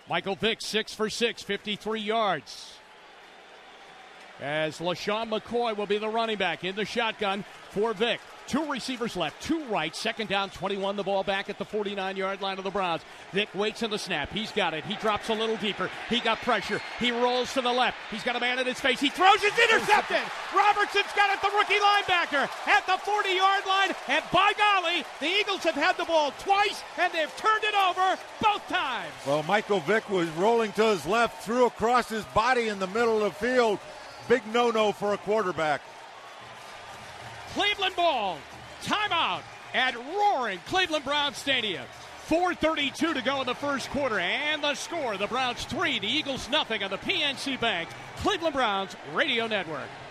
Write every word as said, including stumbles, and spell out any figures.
Michael Vick, six for six, fifty-three yards. As LaShawn McCoy will be the running back in the shotgun for Vick. Two receivers left, two right, second down, twenty-one, the ball back at the forty-nine-yard line of the Browns. Vick waits in the snap. He's got it. He drops a little deeper. He got pressure. He rolls to the left. He's got a man in his face. He throws. It's intercepted. Robertson's got it, the rookie linebacker, at the forty-yard line. And by golly, the Eagles have had the ball twice, and they've turned it over both times. Well, Michael Vick was rolling to his left, threw across his body in the middle of the field. Big no-no for a quarterback. Cleveland ball. Timeout at roaring Cleveland Browns Stadium. four thirty-two to go in the first quarter. And the score, the Browns three, the Eagles nothing on the P N C Bank Cleveland Browns Radio Network.